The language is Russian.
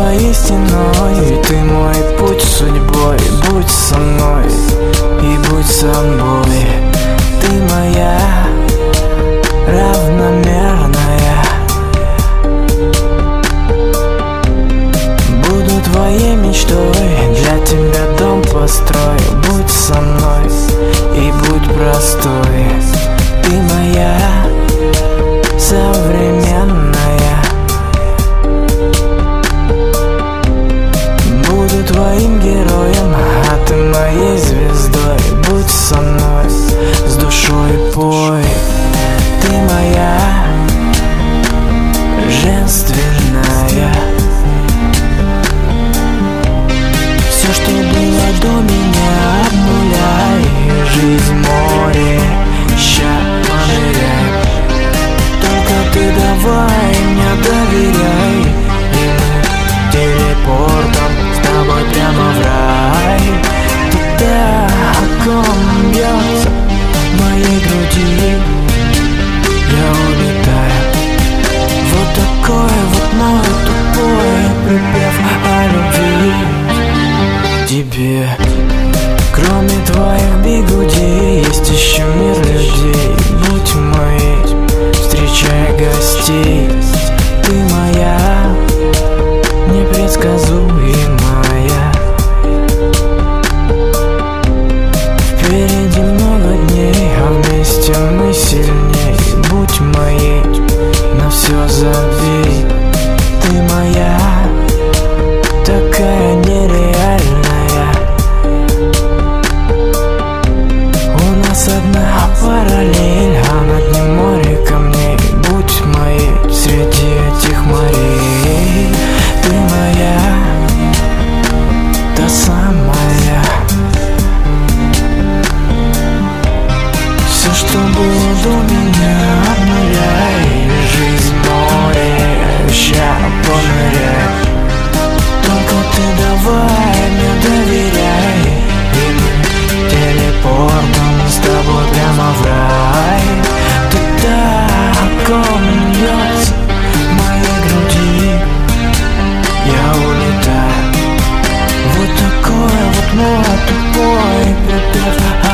твоей стеной, ты мой путь судьбой. Будь со мной и будь собой. Ты моя равномерная. Буду твоей мечтой, для тебя дом построю. Будь со мной и будь простой. Ты моя современная. Буду твоим героем, а ты моей звездой. Будь со мной, с душой пой. Ты моя женственная. Все, что было до меня, обнуляй. Жизнь море, ща поныряй. Только ты давай мне доверяй, и мы телепортом с тобой прямо в рай. Туда, о ком бьется в моей груди, я улетаю. Вот такой вот мой тупой припев о любви тебе. Кроме твоих бигудей есть еще мир людей. Будь моей, встречай гостей. Ты моя непредсказуемая. Впереди много дней, а вместе мы сильней. Будь моей, на все забей. Ты моя такая нереальная. У нас одна параллель, а над ним море камней. Будь моей среди этих морей. Ты моя, та самая. Все, что было до меня, обнуляй. Жизнь море, ща поныряй. Только ты давай мне доверяй, и мы телепортом с тобой прямо в рай. Туда, о ком бьется в моей груди, я улетаю. Вот такой вот мой тупой припев